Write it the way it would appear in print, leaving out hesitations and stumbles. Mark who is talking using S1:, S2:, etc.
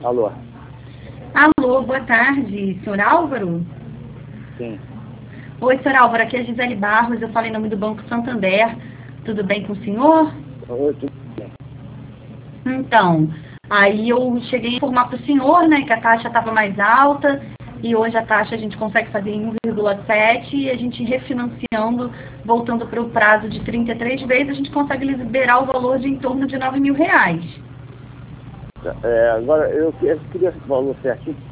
S1: Alô?
S2: Alô, boa tarde, senhor Álvaro?
S1: Sim.
S2: Oi, senhor Álvaro, aqui é a Gisele Barros, eu falo em nome do Banco Santander. Tudo bem com o senhor?
S1: Oi, tudo bem.
S2: Então, aí eu cheguei a informar para o senhor, né, que a taxa estava mais alta e hoje a taxa a gente consegue fazer em 1,7 e a gente refinanciando, voltando para o prazo de 33 vezes, a gente consegue liberar o valor de em torno de R$ 9.000.
S1: Agora, eu queria esse valor certinho.